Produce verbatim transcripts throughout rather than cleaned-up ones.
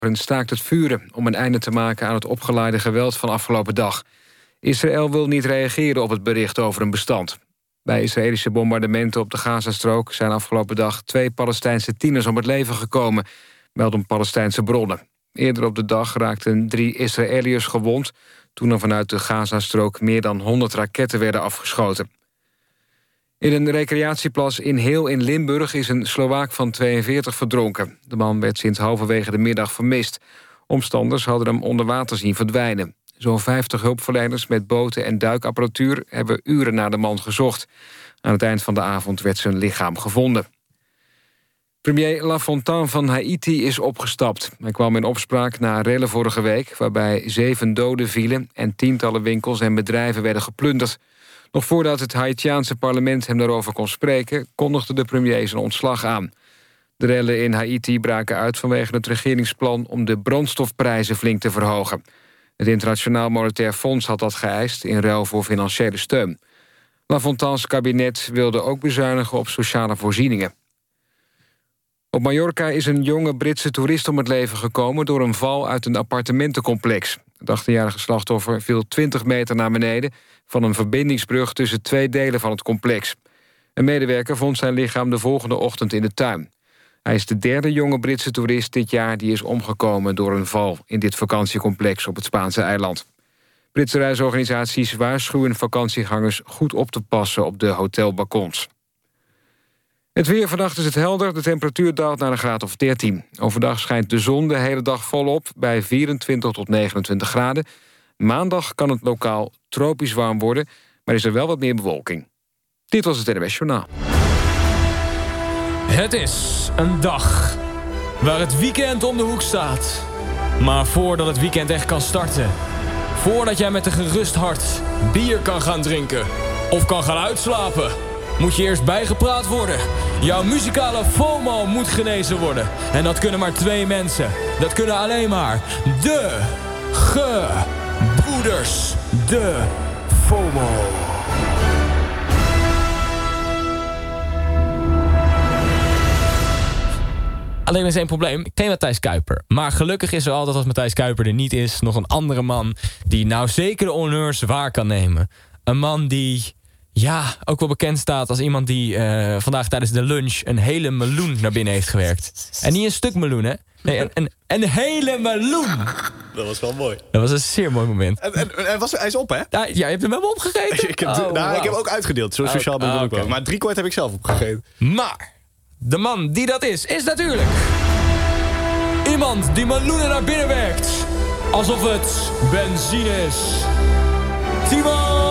een staakt het vuren om een einde te maken aan het opgeleide geweld van afgelopen dag. Israël wil niet reageren op het bericht over een bestand. Bij Israëlische bombardementen op de Gazastrook zijn afgelopen dag twee Palestijnse tieners om het leven gekomen, melden Palestijnse bronnen. Eerder op de dag raakten drie Israëliërs gewond toen er vanuit de Gazastrook meer dan honderd raketten werden afgeschoten. In een recreatieplas in Heel in Limburg is een Slowaak van tweeënveertig verdronken. De man werd sinds halverwege de middag vermist. Omstanders hadden hem onder water zien verdwijnen. Zo'n vijftig hulpverleners met boten en duikapparatuur hebben uren naar de man gezocht. Aan het eind van de avond werd zijn lichaam gevonden. Premier Lafontaine van Haïti is opgestapt. Hij kwam in opspraak na rellen vorige week, waarbij zeven doden vielen en tientallen winkels en bedrijven werden geplunderd. Nog voordat het Haïtiaanse parlement hem daarover kon spreken, kondigde de premier zijn ontslag aan. De rellen in Haïti braken uit vanwege het regeringsplan om de brandstofprijzen flink te verhogen. Het Internationaal Monetair Fonds had dat geëist in ruil voor financiële steun. Lafontaine's kabinet wilde ook bezuinigen op sociale voorzieningen. Op Mallorca is een jonge Britse toerist om het leven gekomen door een val uit een appartementencomplex. Het achttienjarige slachtoffer viel twintig meter naar beneden van een verbindingsbrug tussen twee delen van het complex. Een medewerker vond zijn lichaam de volgende ochtend in de tuin. Hij is de derde jonge Britse toerist dit jaar die is omgekomen door een val in dit vakantiecomplex op het Spaanse eiland. Britse reisorganisaties waarschuwen vakantiegangers goed op te passen op de hotelbalkons. Het weer, vannacht is het helder, de temperatuur daalt naar een graad of dertien. Overdag schijnt de zon de hele dag volop bij vierentwintig tot negenentwintig graden. Maandag kan het lokaal tropisch warm worden, maar is er wel wat meer bewolking. Dit was het N W S Journaal. Het is een dag waar het weekend om de hoek staat. Maar voordat het weekend echt kan starten, voordat jij met een gerust hart bier kan gaan drinken of kan gaan uitslapen, moet je eerst bijgepraat worden. Jouw muzikale FOMO moet genezen worden. En dat kunnen maar twee mensen. Dat kunnen alleen maar de gebroeders. De FOMO. Alleen is één probleem. Ik ken Matthijs Kuiper. Maar gelukkig is er altijd, als Matthijs Kuiper er niet is, nog een andere man die nou zeker de honneurs waar kan nemen. Een man die, ja, ook wel bekend staat als iemand die uh, vandaag tijdens de lunch een hele meloen naar binnen heeft gewerkt. En niet een stuk meloen, hè? Nee, een, een, een hele meloen. Dat was wel mooi. Dat was een zeer mooi moment. En, en, en was, hij is op, hè? Ja, jij hebt hem helemaal opgegeten? ik, heb, oh, nou, wow. ik heb ook uitgedeeld. Zo sociaal ben ik oh, ook okay. wel. Maar drie kwart heb ik zelf opgegeten. Maar de man die dat is, is natuurlijk iemand die meloenen naar binnen werkt. Alsof het benzine is. Timo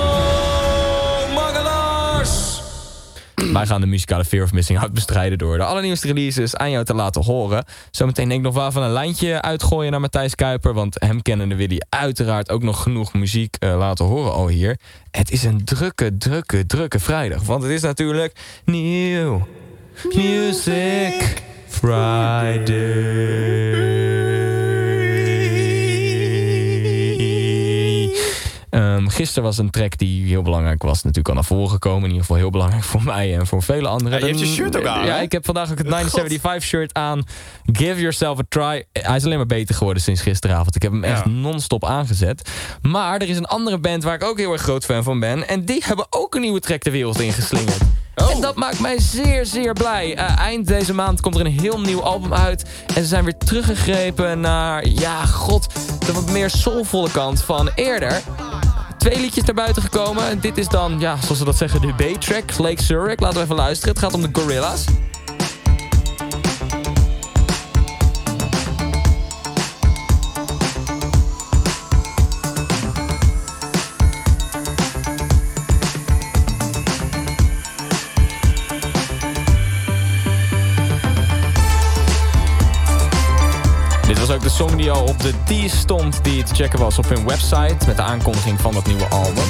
Mangelaars. Wij gaan de muzikale Fear of Missing Out bestrijden door de allernieuwste releases aan jou te laten horen. Zometeen denk ik nog wel van een lijntje uitgooien naar Matthijs Kuiper, want hem kennende wil hij uiteraard ook nog genoeg muziek uh, laten horen al hier. Het is een drukke, drukke, drukke vrijdag, want het is natuurlijk nieuw Music Friday. Um, gisteren was een track die heel belangrijk was natuurlijk al naar voren gekomen. In ieder geval heel belangrijk voor mij en voor vele anderen. Ja, je hebt je shirt ook aan, Ja, hè? ik heb vandaag ook het negentien zevenenzeventig shirt aan. Give yourself a try. Hij is alleen maar beter geworden sinds gisteravond. Ik heb hem echt ja. non-stop aangezet. Maar er is een andere band waar ik ook heel erg groot fan van ben. En die hebben ook een nieuwe track de wereld ingeslingerd. Oh. En dat maakt mij zeer, zeer blij. Uh, eind deze maand komt er een heel nieuw album uit. En ze zijn weer teruggegrepen naar, ja, god, de wat meer soulvolle kant van eerder. Twee liedjes naar buiten gekomen. Dit is dan, ja, zoals ze dat zeggen, de B-track, Lake Zurich. Laten we even luisteren. Het gaat om de Gorillaz. Dit was ook de song die al op de T stond die te checken was op hun website met de aankondiging van dat nieuwe album.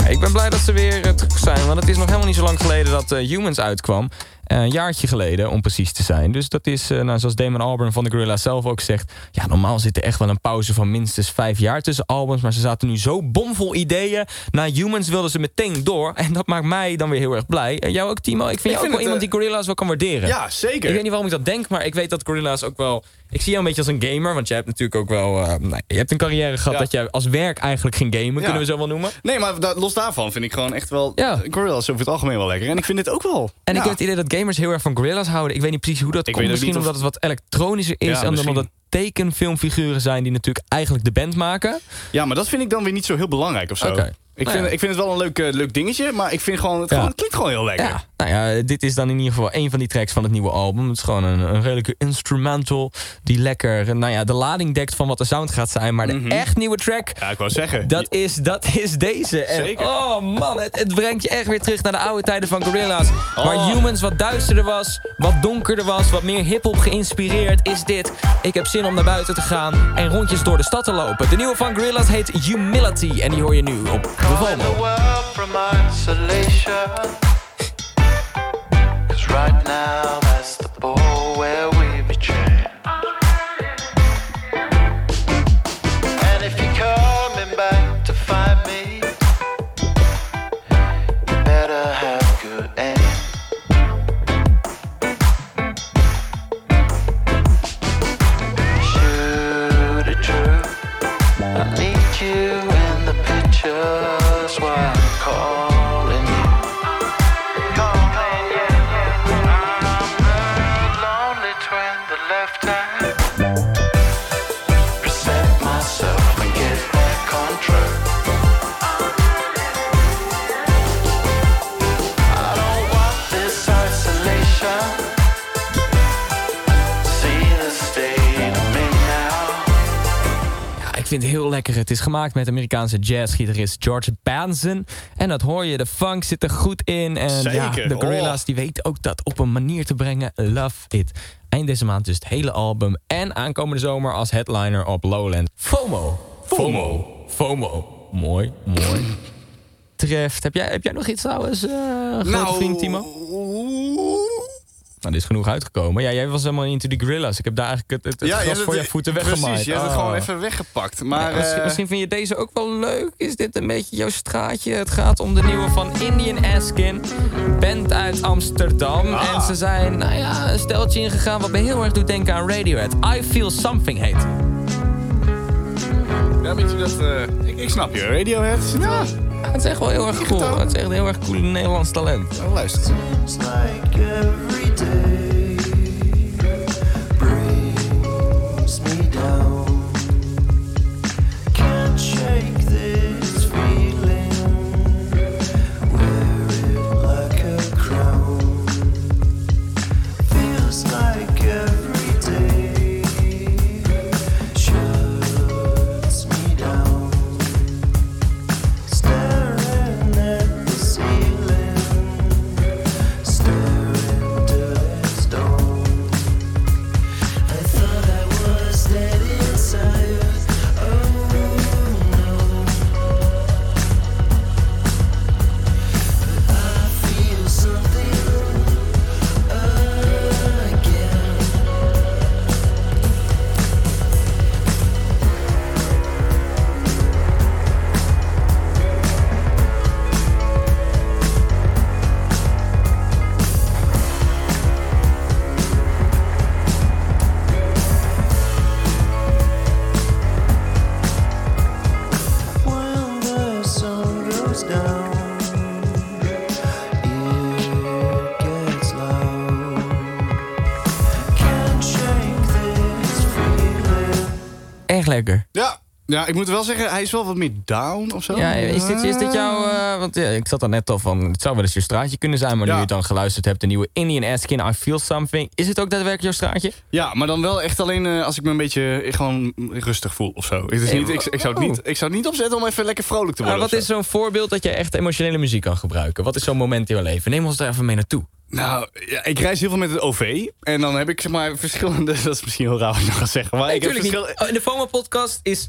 Ik ben blij dat ze weer uh, terug zijn. Want het is nog helemaal niet zo lang geleden dat uh, Humans uitkwam. Uh, een jaartje geleden, om precies te zijn. Dus dat is, uh, nou, zoals Damon Albarn van de Gorillaz zelf ook zegt... ja, normaal zit er echt wel een pauze van minstens vijf jaar tussen albums... maar ze zaten nu zo bomvol ideeën. Na Humans wilden ze meteen door. En dat maakt mij dan weer heel erg blij. Uh, jou ook, Timo? Ik vind ik jou vind ook wel iemand uh... die Gorillaz wel kan waarderen. Ja, zeker. Ik weet niet waarom ik dat denk, maar ik weet dat Gorillaz ook wel... Ik zie jou een beetje als een gamer, want jij hebt natuurlijk ook wel... Uh, nou, je hebt een carrière gehad ja. dat jij als werk eigenlijk ging gamen, ja. kunnen we zo wel noemen. Nee, maar da- los daarvan vind ik gewoon echt wel... Ja. Gorillaz over het algemeen wel lekker. En ik vind dit ook wel. En ja. ik heb het idee dat gamers heel erg van Gorillaz houden. Ik weet niet precies hoe dat ik komt. Misschien niet omdat of... het wat elektronischer is... Ja, en omdat het tekenfilmfiguren zijn die natuurlijk eigenlijk de band maken. Ja, maar dat vind ik dan weer niet zo heel belangrijk of zo. Okay. Ik, nou vind, ja. ik vind het wel een leuk, uh, leuk dingetje, maar ik vind gewoon, het, ja. gewoon, het klinkt gewoon heel lekker. Ja. Nou ja, dit is dan in ieder geval een van die tracks van het nieuwe album. Het is gewoon een, een redelijke instrumental die lekker, nou ja, de lading dekt van wat de sound gaat zijn. Maar de mm-hmm. echt nieuwe track, ja, ik wou zeggen. Dat is, dat is deze. En, Zeker. Oh man, het, het brengt je echt weer terug naar de oude tijden van Gorillaz. Oh. Waar Humans wat duisterder was, wat donkerder was, wat meer hiphop geïnspireerd is dit. Ik heb zin om naar buiten te gaan en rondjes door de stad te lopen. De nieuwe van Gorillaz heet Humility en die hoor je nu op de FOMO. From isolation, 'cause right now that's the ball where we betray. And if you're coming back to find me, you better have good aim. Shoot it true, I need you in the picture. Why I'm calling you, calling you. I'm the lonely twin, the left hand. Reset myself and get back on track. I don't want this isolation. See the state of me now. Ik vind het heel lekker. Het is gemaakt met Amerikaanse jazzgitarist George Benson. En dat hoor je, de funk zit er goed in. En Zeker. Ja, de Gorillaz oh. die weten ook dat op een manier te brengen. Love it. Eind deze maand dus het hele album. En aankomende zomer als headliner op Lowland. FOMO. FOMO. FOMO. Mooi, mooi. Treft. Heb jij, heb jij nog iets trouwens, uh, grote nou, vriend Timo? Nou, dit is genoeg uitgekomen. Ja, jij was helemaal into die Gorillaz. Ik heb daar eigenlijk het, het, het ja, gras ja, voor je voeten weggemaakt. Precies, je hebt oh. het gewoon even weggepakt. Maar, ja, misschien, uh... misschien vind je deze ook wel leuk. Is dit een beetje jouw straatje? Het gaat om de nieuwe van Indian Askin. Band uit Amsterdam. Ah. En ze zijn, nou ja, een steltje ingegaan wat me heel erg doet denken aan Radiohead. I Feel Something heet. Ja, weet je dat... Uh, ik, ik snap je, Radiohead. Ja, ja, het is echt wel heel erg cool. Het is echt een heel erg cool Nederlands talent. Oh, luister. Echt lekker. Ja. Ja, ik moet wel zeggen, hij is wel wat meer down of zo. Ja, is dit, is dit jouw... Uh, want ja, ik zat er net al van, het zou wel eens je straatje kunnen zijn... maar ja. nu je het dan geluisterd hebt, de nieuwe Indian Askin, I Feel Something. Is het ook daadwerkelijk jouw straatje? Ja, maar dan wel echt alleen uh, als ik me een beetje gewoon rustig voel of zo. Het is niet, ik, ik, zou het niet, ik zou het niet opzetten om even lekker vrolijk te worden. Maar wat is zo'n voorbeeld dat je echt emotionele muziek kan gebruiken? Wat is zo'n moment in je leven? Neem ons daar even mee naartoe. Nou, ja, ik reis heel veel met het O V. En dan heb ik zeg maar verschillende... Dat is misschien heel raar wat ik nog ga zeggen. Maar nee, ik heb verschil... verschil... In de FOMO-podcast is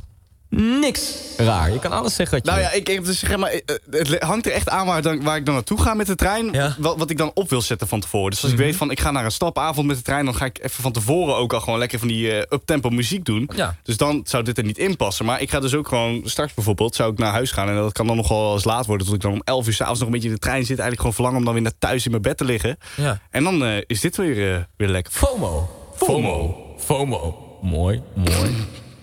niks raar. Je kan alles zeggen wat je Nou ja, ik, ik, dus, zeg maar, het hangt er echt aan waar, dan, waar ik dan naartoe ga met de trein. Ja. Wat, wat ik dan op wil zetten van tevoren. Dus als Mm-hmm. ik weet van ik ga naar een stapavond met de trein... dan ga ik even van tevoren ook al gewoon lekker van die uh, uptempo muziek doen. Ja. Dus dan zou dit er niet in passen. Maar ik ga dus ook gewoon straks bijvoorbeeld zou ik naar huis gaan. En dat kan dan nogal eens laat worden. Tot ik dan om elf uur s'avonds nog een beetje in de trein zit. Eigenlijk gewoon verlangen om dan weer naar thuis in mijn bed te liggen. Ja. En dan uh, is dit weer, uh, weer lekker. FOMO. FOMO. FOMO. Mooi, mooi.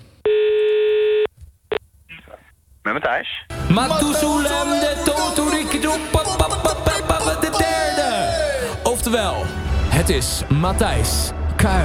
Met Matthijs. Matusulem de Totorikdo de derde. Oftewel, het is Matthijs Kui.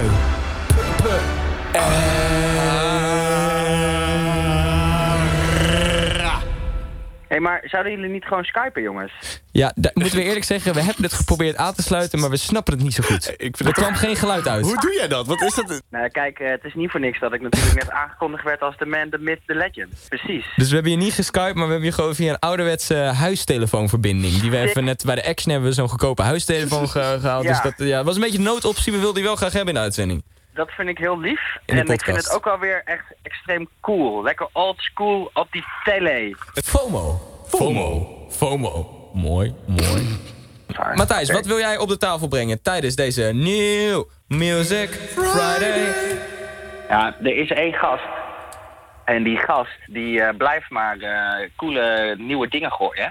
Hé, hey, maar zouden jullie niet gewoon skypen, jongens? Ja, da- moeten we eerlijk zeggen, we hebben het geprobeerd aan te sluiten, maar we snappen het niet zo goed. Ik vind Er het kwam geen geluid uit. Hoe doe jij dat? Wat is dat? Nou, kijk, uh, het is niet voor niks dat ik natuurlijk net aangekondigd werd als de man, the myth, the legend. Precies. Dus we hebben je niet geskyped, maar we hebben je gewoon via een ouderwetse huistelefoonverbinding. Die we even net bij de Action hebben we zo'n goedkope huistelefoon ge- gehaald. Ja. Dus dat ja, was een beetje een noodoptie, we wilden die wel graag hebben in de uitzending. Dat vind ik heel lief. In de En ik vind podcast. het ook wel weer echt extreem cool. Lekker old school op die tele. FOMO. FOMO. FOMO. Mooi, mooi. Matthijs, wat wil jij op de tafel brengen tijdens deze New Music Friday? Ja, er is één gast. En die gast, die uh, blijft maar uh, coole nieuwe dingen gooien.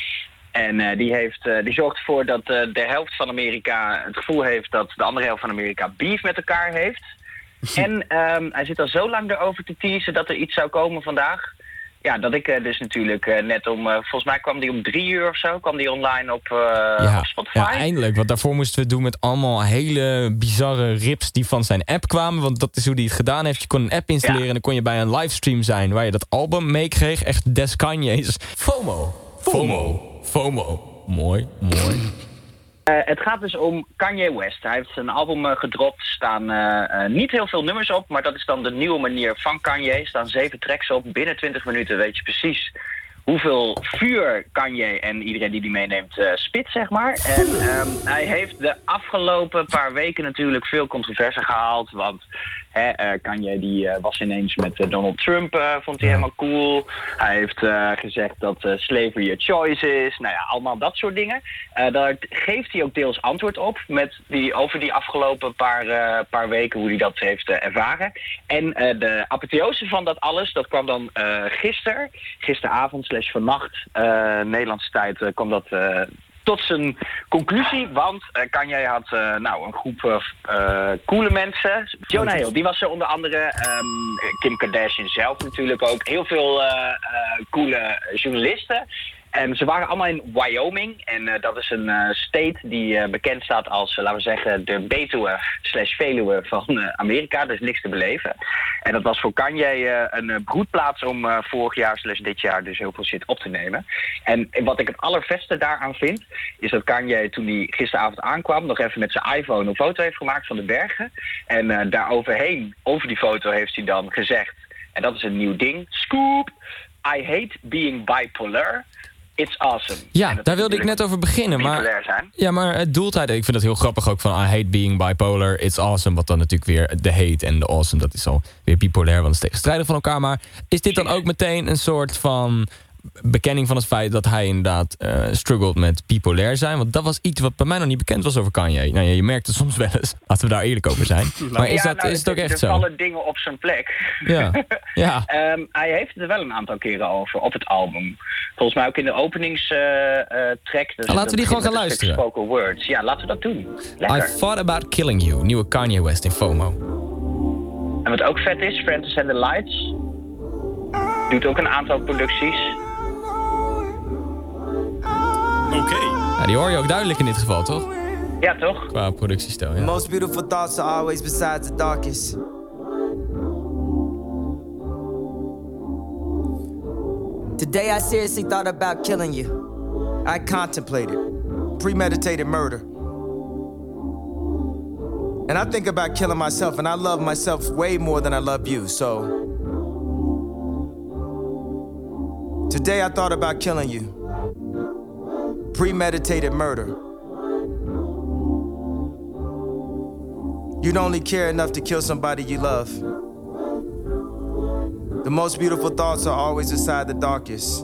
En uh, die, heeft, uh, die zorgt ervoor dat uh, de helft van Amerika het gevoel heeft dat de andere helft van Amerika beef met elkaar heeft. En um, hij zit al zo lang erover te teasen dat er iets zou komen vandaag. Ja, dat ik uh, dus natuurlijk uh, net om, uh, volgens mij kwam die om drie uur of zo, kwam die online op, uh, Ja, op Spotify. ja, eindelijk. Want daarvoor moesten we het doen met allemaal hele bizarre rips die van zijn app kwamen. Want dat is hoe hij het gedaan heeft. Je kon een app installeren Ja. en dan kon je bij een livestream zijn waar je dat album meekreeg. Echt des Kanye's. FOMO. FOMO. FOMO. Mooi, mooi. Uh, het gaat dus om Kanye West. Hij heeft zijn album uh, gedropt. Er staan uh, uh, niet heel veel nummers op, maar dat is dan de nieuwe manier van Kanye. Er staan zeven tracks op. Binnen twintig minuten weet je precies hoeveel vuur Kanye en iedereen die die meeneemt uh, spit, zeg maar. En um, hij heeft de afgelopen paar weken natuurlijk veel controverse gehaald. Want hè, uh, Kanye die uh, was ineens met uh, Donald Trump, uh, vond hij helemaal cool. Hij heeft uh, gezegd dat uh, slavery a choice is. Nou ja, allemaal dat soort dingen. Uh, daar geeft hij ook deels antwoord op met die, over die afgelopen paar, uh, paar weken, hoe hij dat heeft uh, ervaren. En uh, de apotheose van dat alles, dat kwam dan uh, gisteren, gisteravond slash vannacht, uh, Nederlandse tijd, uh, kwam dat uh, tot zijn conclusie. Want uh, Kanye had uh, nou, een groep uh, coole mensen. Jonah Hill, die was er onder andere. Um, Kim Kardashian zelf natuurlijk ook. Heel veel uh, uh, coole journalisten. En ze waren allemaal in Wyoming. En uh, dat is een uh, state die uh, bekend staat als, uh, laten we zeggen, de Betuwe slash Veluwe van uh, Amerika. Er is niks te beleven. En dat was voor Kanye uh, een uh, broedplaats om uh, vorig jaar slash dit jaar dus heel veel shit op te nemen. En wat ik het allervetste daaraan vind, is dat Kanye toen hij gisteravond aankwam nog even met zijn iPhone een foto heeft gemaakt van de bergen. En uh, daar overheen, over die foto heeft hij dan gezegd, en dat is een nieuw ding, scoop, I hate being bipolar. It's awesome. Ja, daar wilde ik net over beginnen. Maar, zijn. ja, maar het doelt uit. Ik vind dat heel grappig ook van I hate being bipolar, it's awesome. Wat dan natuurlijk weer de hate en de awesome, dat is al weer bipolair, want het is tegenstrijdig van elkaar. Maar is dit dan ook meteen een soort van bekenning van het feit dat hij inderdaad uh, struggelt met bipolair zijn? Want dat was iets wat bij mij nog niet bekend was over Kanye. Nou ja, je merkt het soms wel eens. Laten we daar eerlijk over zijn. Maar is, ja, dat, nou, is het ook echt er zo? Er vallen dingen op zijn plek. Ja. ja. um, hij heeft het er wel een aantal keren over op het album. Volgens mij ook in de openingstrack. Uh, uh, track, dus laten we die gewoon gaan luisteren. Spoken words. Ja, laten we dat doen. Lekker. I thought about killing you. Nieuwe Kanye West in FOMO. En wat ook vet is, Francis and the Lights doet ook een aantal producties. Oké. Okay. Ja, die hoor je ook duidelijk in dit geval, toch? Ja, toch? Qua productiestijl, ja. The most beautiful thoughts are always beside the darkest. Today I seriously thought about killing you. I contemplated premeditated murder. And I think about killing myself, and I love myself way more than I love you, so today I thought about killing you. Premeditated murder. You'd only care enough to kill somebody you love. The most beautiful thoughts are always inside the darkest.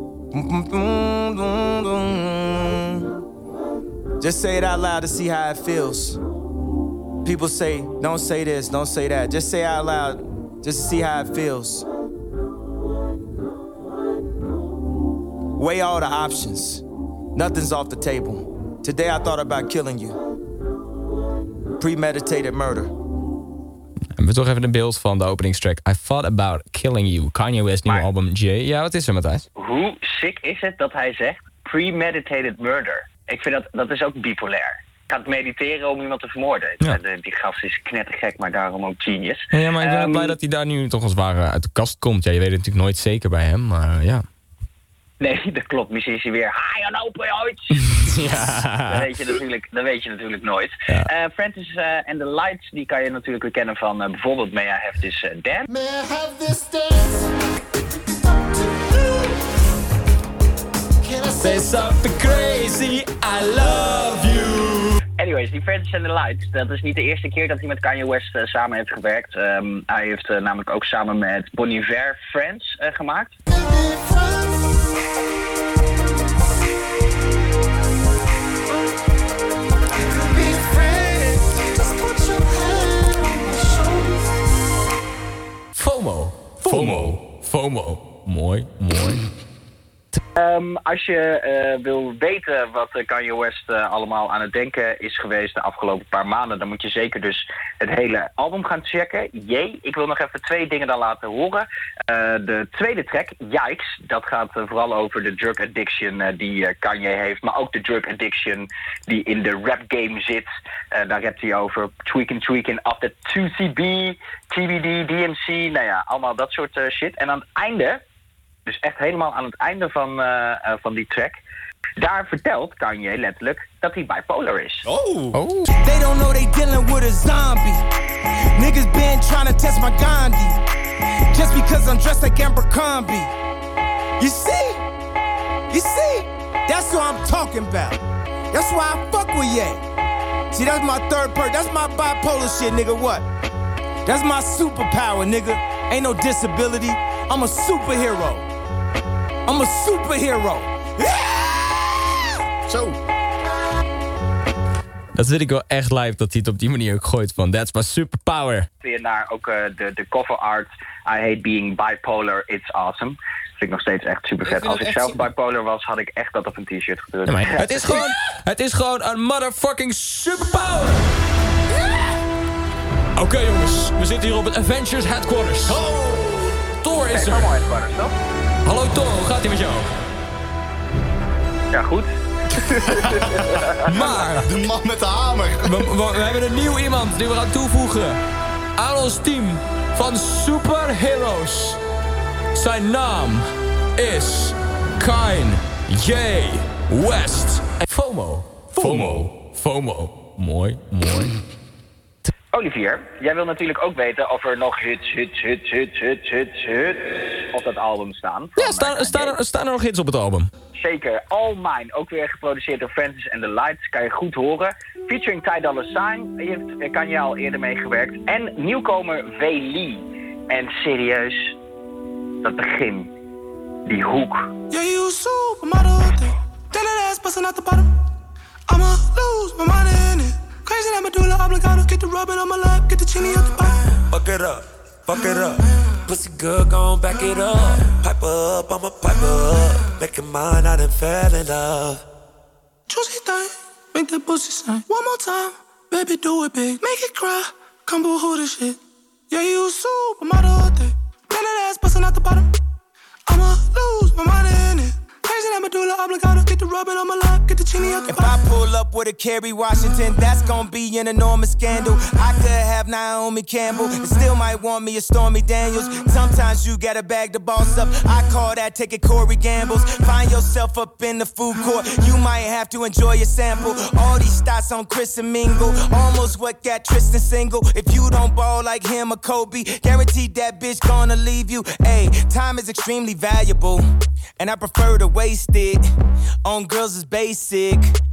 Just say it out loud to see how it feels. People say, don't say this, don't say that. Just say it out loud, just to see how it feels. Weigh all the options. Nothing's off the table. Today I thought about killing you. Premeditated murder. En we toch even een beeld van de openingstrack. I thought about killing you. Kanye West nieuwe Maar, album Jay. Ja, wat is er, Matthijs? Hoe sick is het dat hij zegt premeditated murder? Ik vind dat, dat is ook bipolair. Gaat mediteren om iemand te vermoorden. Ja. De, die gast is knettergek, maar daarom ook genius. Ja, maar ik ben Um, blij dat hij daar nu toch als het ware uit de kast komt. Ja, je weet het natuurlijk nooit zeker bij hem, maar ja. Nee, dat klopt. Misschien is hij weer high on opioids. Ja. Dat weet je natuurlijk, dat weet je natuurlijk nooit. Ja. Uh, Francis uh, and the Lights, die kan je natuurlijk weer kennen van uh, bijvoorbeeld May I Have This uh, Dance. May I have this dance? Can I say Say something crazy, I love you. Anyways, die Francis and the Lights, dat is niet de eerste keer dat hij met Kanye West uh, samen heeft gewerkt. Um, hij heeft uh, namelijk ook samen met Bon Iver Friends uh, gemaakt. FOMO. FOMO. FOMO. Mooi, mooi. Um, als je uh, wil weten wat uh, Kanye West uh, allemaal aan het denken is geweest de afgelopen paar maanden, dan moet je zeker dus het hele album gaan checken. Jee, ik wil nog even twee dingen dan laten horen. Uh, de tweede track, Yikes, dat gaat uh, vooral over de drug addiction uh, die uh, Kanye heeft, maar ook de drug addiction die in de rap game zit. Uh, daar rapt hij over tweaking, tweaking up the two C B, T B D, D M C, nou ja, allemaal dat soort uh, shit. En aan het einde, dus echt helemaal aan het einde van, uh, uh, van die track, daar vertelt Kanye letterlijk dat hij bipolar is. Oh. Oh. They don't know they dealing with a zombie. Niggas been trying to test my Gandhi. Just because I'm dressed like Abercrombie. You see? You see? That's what I'm talking about. That's why I fuck with Ye. See, that's my third part. That's my bipolar shit, nigga. What? That's my superpower, nigga. Ain't no disability. I'm a superhero. I'm a superhero. Yeah! Zo. Dat vind ik wel echt lijp dat hij het op die manier ook gooit van that's my superpower. Weer naar ook uh, de, de cover art. I hate being bipolar, it's awesome. Vind ik nog steeds echt super vet. Als ik zelf bipolar was, had ik echt dat op een t-shirt gedrukt. Ja, maar het is gewoon, het is gewoon een motherfucking superpower. Oké okay, jongens, we zitten hier op het Avengers Headquarters. Oh. Thor is er. Hey, mooi headquarters, toch? Hallo Thor, hoe gaat ie met jou? Ja, goed. Maar De man met de hamer. we, we, we hebben een nieuw iemand die we gaan toevoegen aan ons team van superheroes. Zijn naam is Kanye West. FOMO. FOMO. FOMO. Mooi, mooi. Olivier, jij wil natuurlijk ook weten of er nog hits, hits, hits, hits, hits, hits, hits op dat album staan. Ja, staan, staan, er, staan er nog hits op het album? Zeker. All Mine, ook weer geproduceerd door Francis and the Lights, kan je goed horen. Featuring Ty Dolla $ign, heeft Kanye al eerder meegewerkt. En nieuwkomer V. Lee. En serieus, dat begin, die hoek. Yeah, you supermodel thing. Tell that ass busting out the bottom. I'ma lose my mind in it. Crazy that medulla oblongata. Get the rubbing on my lap, get the chini out the bottom. Fuck it up, fuck it up. Pussy good, gon' back it up. Pipe up, I'ma pipe up. Make it mine, I done fell in love. Juicy thing, make that pussy sing. One more time, baby, do it big. Make it cry, come boo-hoo this shit. Yeah, you supermodel thing. Tell that ass busting out the bottom. I'ma lose my mind in it. Crazy that medulla oblongata. Get the rubbing on my lap, get the chini out the If bottom. I pull up with a Kerry Washington, that's gonna be an enormous scandal. I could have Naomi Campbell, and still might want me a Stormy Daniels. Sometimes you gotta bag the boss up. I call that taking Corey Gambles. Find yourself up in the food court, you might have to enjoy your sample. All these stats on Chris and Mingle, almost what got Tristan single. If you don't ball like him or Kobe, guaranteed that bitch gonna leave you. Hey, time is extremely valuable, and I prefer to waste it on girls is basic.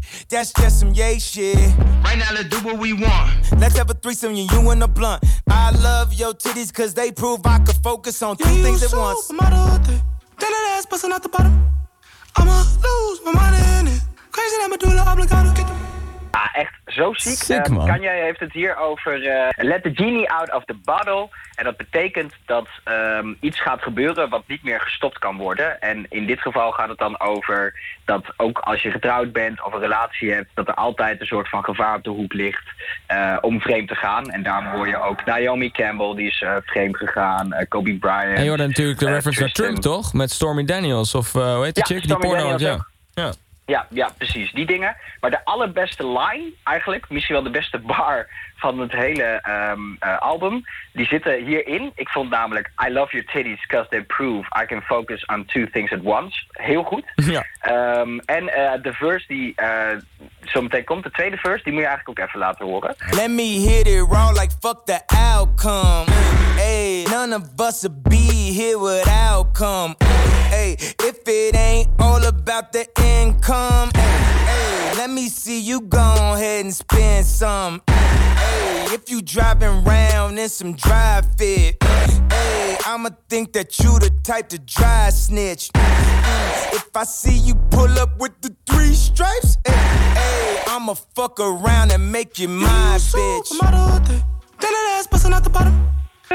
That's just some yay shit. Right now, let's do what we want. Let's have a threesome, you, you and a blunt. I love your titties cause they prove I could focus on two Yeah, things you at so once. I'm out of it. Then that ass busting out the bottom. I'ma lose my mind in it. Crazy that medulla oblongata. Get the Ja, echt zo ziek. Sick, Ehm, man. Kanye heeft het hier over eh, let the genie out of the bottle. En dat betekent dat ehm, iets gaat gebeuren wat niet meer gestopt kan worden. En in dit geval gaat het dan over dat ook als je getrouwd bent of een relatie hebt, dat er altijd een soort van gevaar op de hoek ligt eh, om vreemd te gaan. En daarom hoor je ook Naomi Campbell, die is uh, vreemd gegaan, uh, Kobe Bryant. En je hoorde natuurlijk de eh, reference naar Tristan. Trump, toch? Met Stormy Daniels of uh, hoe heet die Ja, chick? Die Stormy porno, Daniels ja. ook. ja. Ja, ja, precies, die dingen. Maar de allerbeste line, eigenlijk, misschien wel de beste bar van het hele um, uh, album, die zitten hierin. Ik vond namelijk, I love your titties cause they prove I can focus on two things at once. Heel goed. Ja. Um, en uh, de verse die uh, zo meteen komt, de tweede verse, die moet je eigenlijk ook even laten horen. Let me hit it raw like fuck the outcome. Hey, none of us will be here without come. Hey, if it ain't all about the income. Hey, let me see you go ahead and spend some. Hey, if you driving round in some dry fit. Hey, I'ma think that you the type to dry snitch. If I see you pull up with the three stripes. Hey, hey, I'ma fuck around and make you my bitch. I'm out of it. Then that ass busting out the bottom.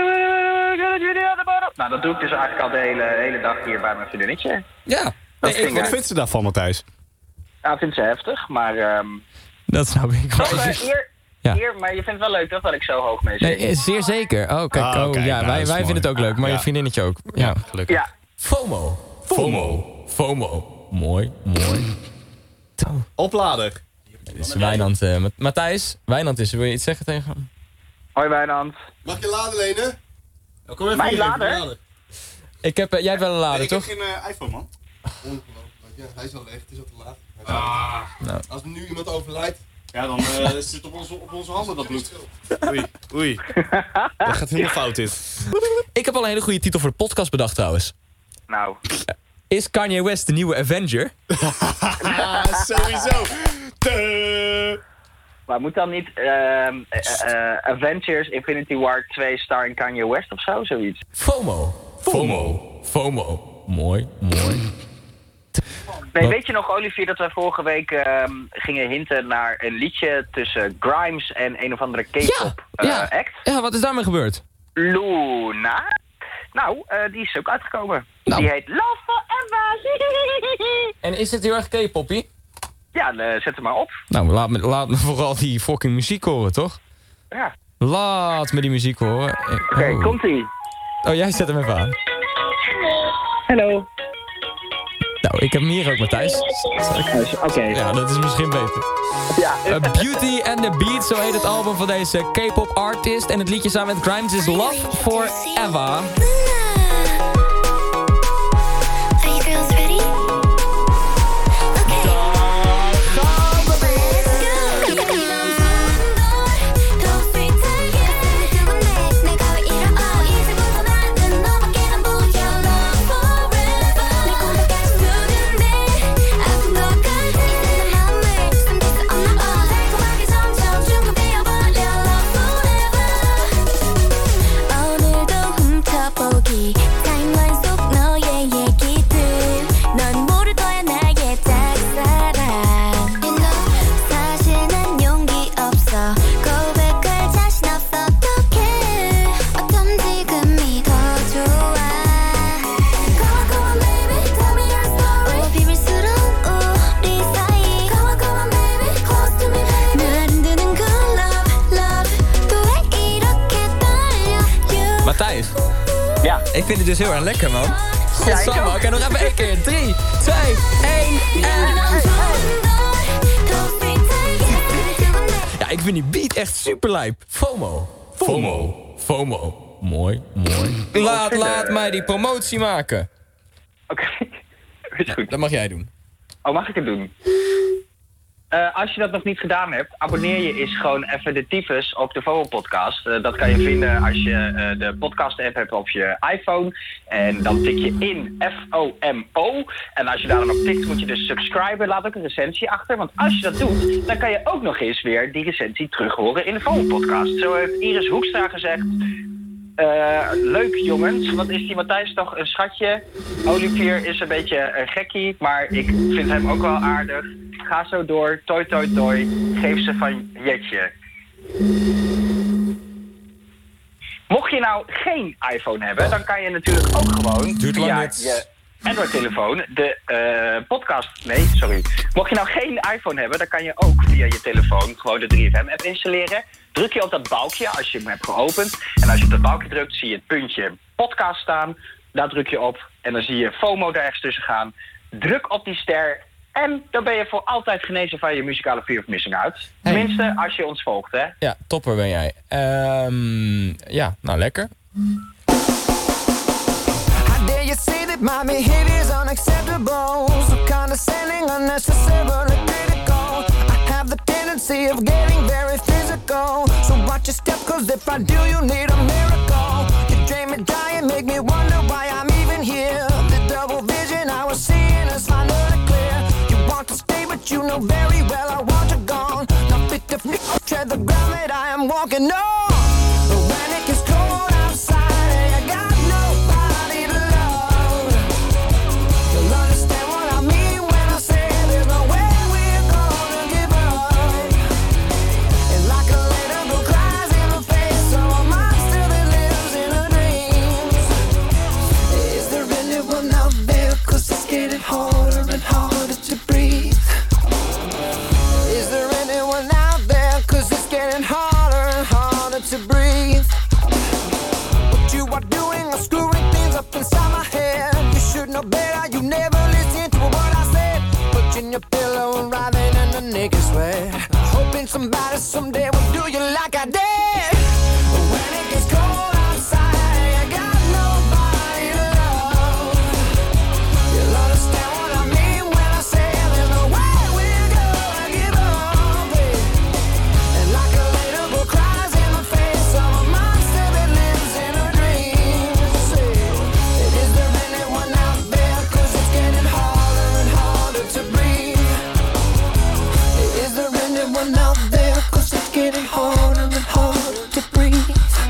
Nou, dat doe ik dus eigenlijk al de hele, hele dag hier bij mijn vriendinnetje. Ja. Dat Wat ging uit. vindt ze daarvan, Matthijs? Ja, ik vind ze heftig, maar... Um, Dat snap ik. toch, uh, eer, Ja. eer, maar je vindt het wel leuk toch dat ik zo hoog mee zit? Nee, eh, zeer zeker. Oh, kijk. Oh, Oh, kijk, ja, nou, wij, dat is wij mooi. vinden het ook leuk, maar Ja. je vriendinnetje ook. Ja, gelukkig. Ja, FOMO. FOMO. FOMO. Mooi, mooi. Zo. Oplader. Dit is Wijnand. Uh, Matthijs, Wijnand is er. Wil je iets zeggen tegen hem? hoi Wijnand. Mag je laden lenen? Oh, kom even Mijn hier, lader? even laden. Ik heb, uh, jij hebt wel een lader, ik toch? heb geen uh, iPhone, man. Ongelooflijk. Ja, hij is al weg, het is al te laat. Ah. Nou. Als er nu iemand overlijdt... Ja, dan uh, zit het op onze, op onze handen dat bloed. Oei, oei. Dat gaat helemaal fout dit. Ik heb al een hele goede titel voor de podcast bedacht trouwens. Nou, Is Kanye West de nieuwe Avenger? Ah, sowieso. Tuh. maar moet dan niet ehm, eh, eh, Avengers Infinity War twee starring Kanye West of zo? Zoiets. FOMO. FOMO. FOMO. Mooi, mooi. Nee, Wat? weet je nog, Olivier, dat we vorige week ehm, gingen hinten naar een liedje tussen Grimes en een of andere K-pop Ja, ja. eh, act? Ja, wat is daarmee gebeurd? Luna. Nou, eh, die is ook uitgekomen. Nou. Die heet Love Forever. En is het heel erg K-poppy? Ja, eh, zet hem maar op. Nou, laat me, laat me vooral die fucking muziek horen, toch? Ja. Laat me die muziek horen. Eh, Oké, oh. komt-ie. Oh, jij zet hem even aan. Hallo. Nou, ik heb hem hier ook, Matthijs. Oké. Ja, dat is misschien beter. Ja. Uh, Beauty and the Beat, zo heet het album van deze K-pop artist. En het liedje samen met Grimes is Love Forever. Are you girls ready? Okay. 오늘도 훔쳐보기 타임라인 속 너의 얘기들 넌 모를 거야 나의 짝사랑 You know 사실 난 용기 없어 고백할 자신 없어 어떡해 어쩜 지금이 더 좋아 Come on come on baby tell me your story 오 비밀스러운 우리 사이 Come on come on baby close to me baby 날 흔드는 그 love love 또 왜 이렇게 떨려 You Matthijs, Ja. ik vind het dus heel erg lekker, man. Ja, ik Godsamme, ook. oké, nog even één keer. drie, twee, één en... Ja, ik vind die beat echt super lijp. FOMO. FOMO. FOMO. Mooi, mooi. Laat, laat mij die promotie maken. Oké. Is goed. Dat mag jij doen. Oh, mag ik het doen? Uh, als je dat nog niet gedaan hebt, abonneer je eens gewoon even de tyfus op de V O Podcast. Uh, dat kan je vinden als je uh, de podcast-app hebt op je iPhone. En dan tik je in F O M O. En als je daar dan op tikt, moet je dus subscriben. Laat ook een recensie achter. Want als je dat doet, dan kan je ook nog eens weer die recensie terug horen in de V O Podcast. Zo heeft Iris Hoekstra gezegd... Uh, leuk jongens, wat is die Matthijs toch een schatje? Olivier is een beetje een gekkie, maar ik vind hem ook wel aardig. Ga zo door, toi toi toi, geef ze van Jetje. Mocht je nou geen iPhone hebben, dan kan je natuurlijk ook gewoon via je Android-telefoon de uh, podcast... Nee, sorry. Mocht je nou geen iPhone hebben, dan kan je ook via je telefoon gewoon de drie F M-app installeren. Druk je op dat balkje als je hem hebt geopend. En als je op dat balkje drukt, zie je het puntje podcast staan. Daar druk je op en dan zie je FOMO daar ergens tussen gaan. Druk op die ster en dan ben je voor altijd genezen van je muzikale fear of missing out. Hey. Tenminste, als je ons volgt, hè. Ja, topper ben jij. Um, ja, nou lekker. Dare you say that my behavior is unacceptable? So condescending, unnecessarily critical. I have the tendency of getting very physical. So watch your step, cause if I do, you need a miracle. You drain me dry and make me wonder why I'm even here. The double vision I was seeing is finally clear. You want to stay, but you know very well I want you gone. Now fit the f*** tread the ground that I am walking on. When it gets cold outside, I got nobody to love. You'll understand what I mean when I say there's no way we're gonna give up. And like a little girl cries in the face of a monster that lives in her dreams. Is there anyone out there? Cause it's getting harder and harder to breathe. Is there anyone out there? Cause it's getting harder and harder to breathe. What you are doing is screwing things up inside my head. You should know better, you never listen to what I said. Pushing your pillow and writhing in the naked sweat. Hoping somebody someday will do you like I did. But when it gets cold outside, I got nobody to love. You'll understand what I mean when I say there's no way we're gonna give up. And like a little girl cries in the face of a monster that lives in her dreams. And is there anyone out there? Cause it's getting harder and harder to breathe. Is there anyone out there? Cause it's getting harder and harder to breathe.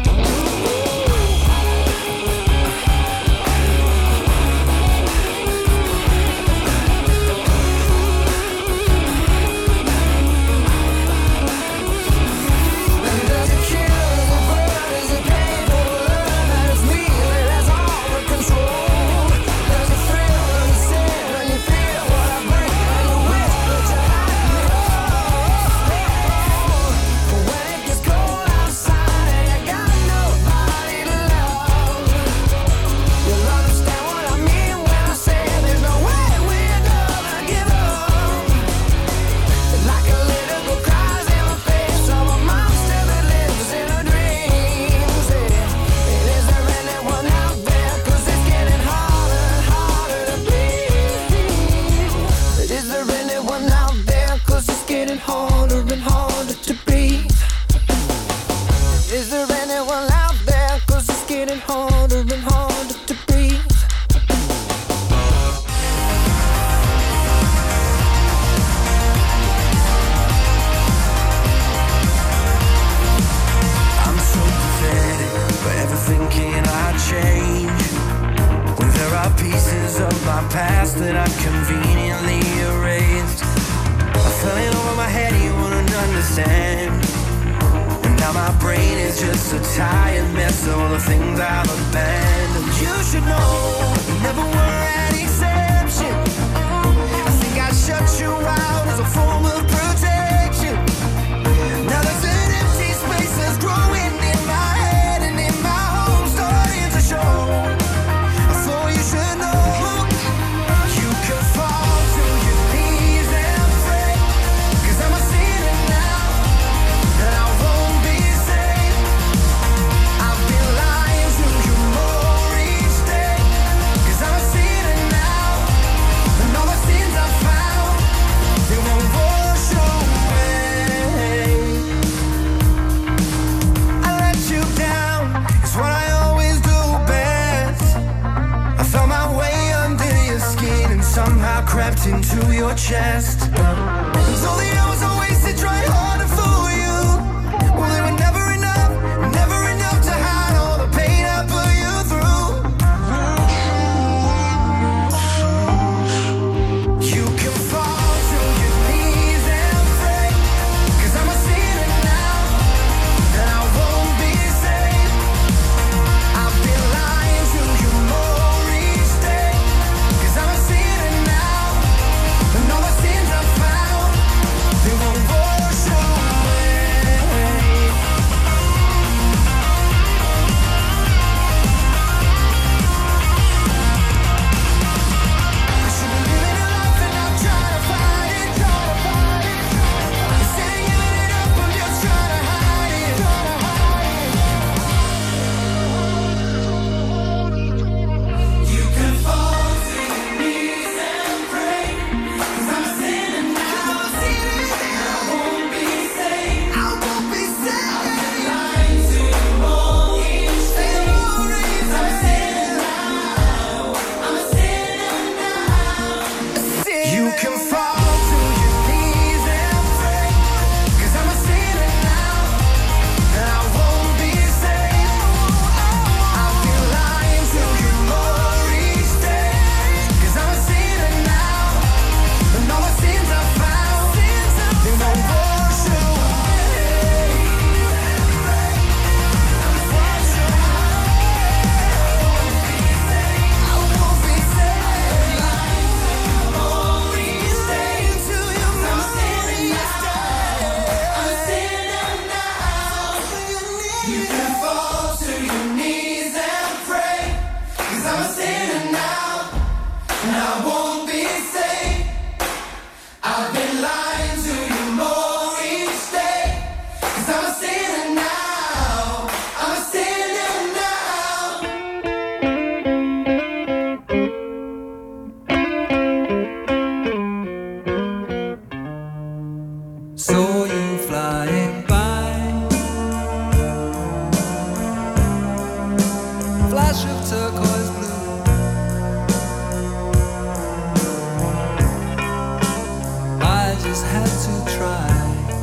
And does it kill the world? Is it painful to learn that it's me that has all the control? Does it thrill when you sin, when you feel what I bring, and you wish that you had me all? But when it gets cold outside and you got nobody to love, you'll understand what I mean when I say there's no way we're gonna give up. And like a little girl cries in the face of a monster that lives in her dreams. And is there anyone out there? Cause it's getting harder and harder to breathe. But is there anyone out there? Cause it's getting harder and harder to breathe. Is there anyone out there? Cause it's getting harder and harder to breathe. I'm so pathetic, forever thinking I change. When there are pieces of my past that I've conveniently erased. I fell in over my head, you wouldn't understand. And now my brain is just a tired mess of all the things I've abandoned. You should know, you never were an exception. I think I shut you out as a form of protection. Now there's an empty space that's growing in my head and in my home starting to show. I thought you should know you can fall to your knees and pray. Cause I'm a sinner now and I won't be saved. I've been lying to you more each day. ripped into your chest. And all the hours I wasted trying hard to fool you. Well, they were never enough, never enough to hide all the pain I put you through. You can fall to your knees and pray, 'cause I'm a sinner now, and I won't be saved. I've been lying to you more each day, 'cause I'm a sinner now, and all the sins I found, they won't wash away. I should be living a life and I'm trying to fight it, trying to fight it. Instead of giving it up, I'm just trying to hide it, trying to hide it. You can fall to your knees and pray, 'cause I'm a sinner now, and I won't be saved. I won't be saved. I've been lying to you all each day, 'cause I'm a sinner now. I'm a sinner now. You can fall to your knees and pray, 'cause I'm a sinner now, and I won't be saved. I've been lying to you more each day, 'cause I'm a sinner now, and all the sins I found, they won't wash away. Wash away. I won't be saved. More each day to you more each day. I'm a sinner now. You can fall to your knees and pray, 'cause I'm a sinner now, and I won't be saved. I've been lying to you more each day, 'cause I'm a sinner now. I'm a sinner now. Saw you flying by, flash of turquoise blue. I just had to try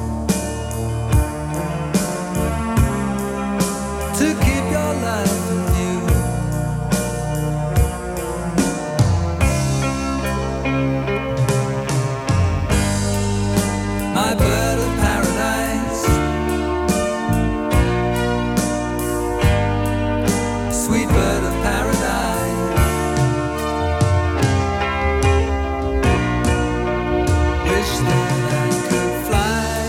to keep your life in view. My bird of paradise, sweet bird of paradise, wish that I could fly.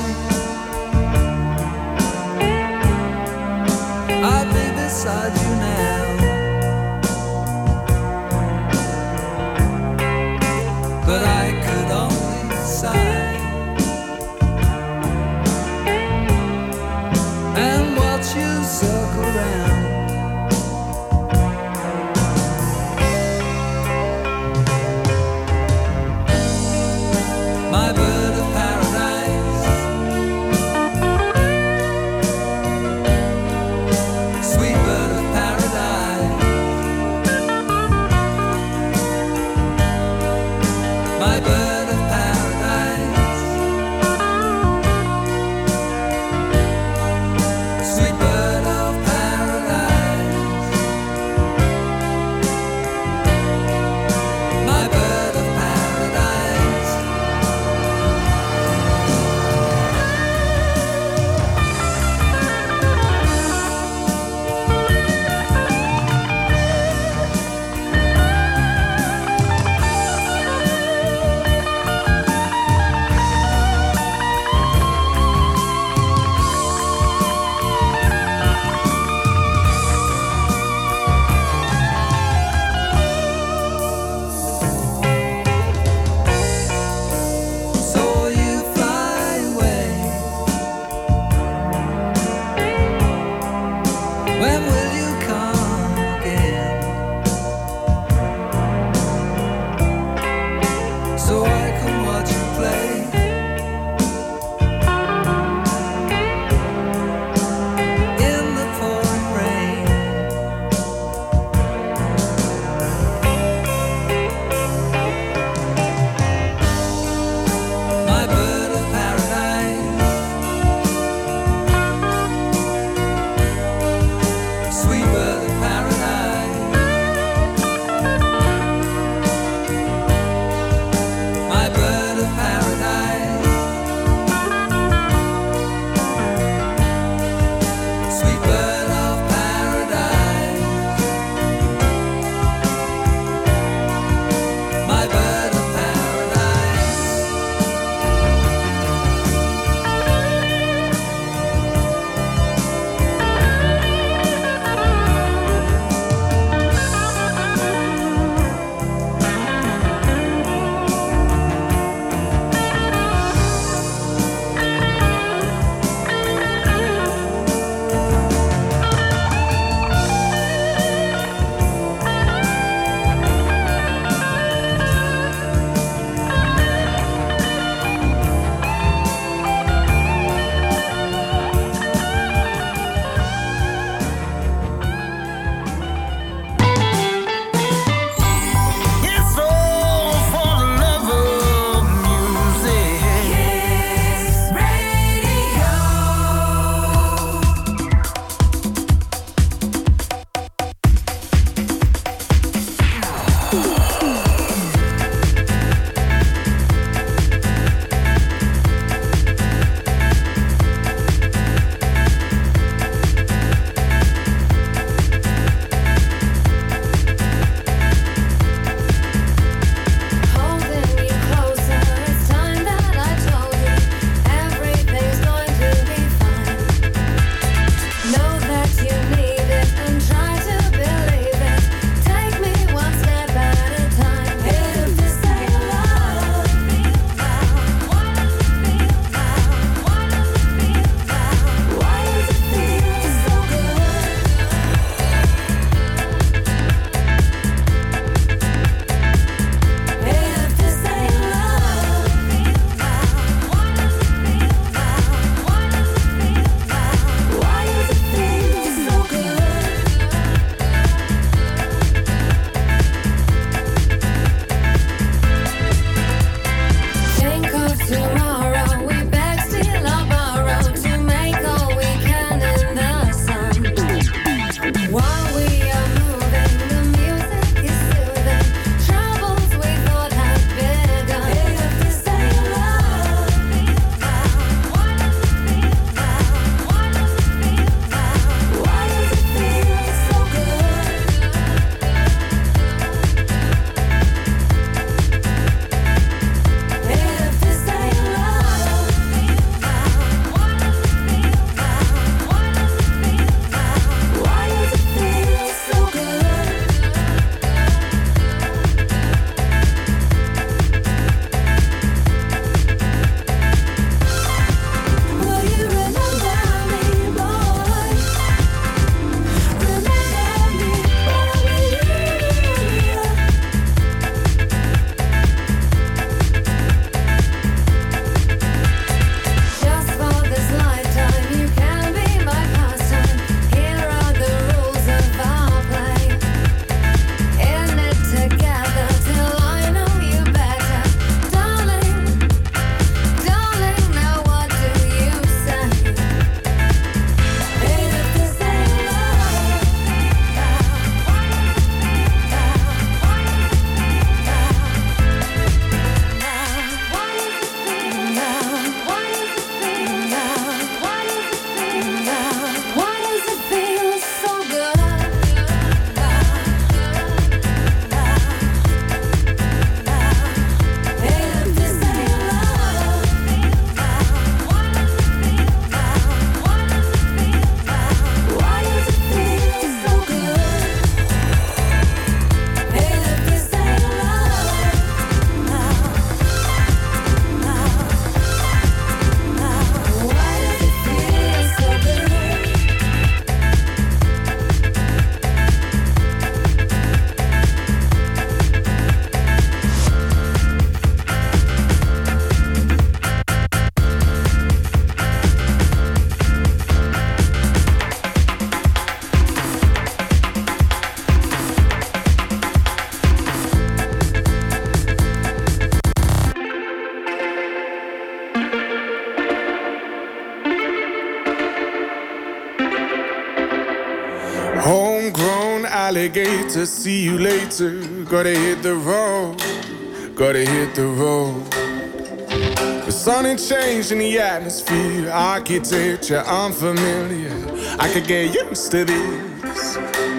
I'd be beside you now, but I could only sigh and watch you circle round. My bird of paradise, sweet bird of paradise, my bird of paradise. alligator, see you later. Gotta hit the road, gotta hit the road. The sun ain't changed in the atmosphere, architecture unfamiliar. I could get used to this.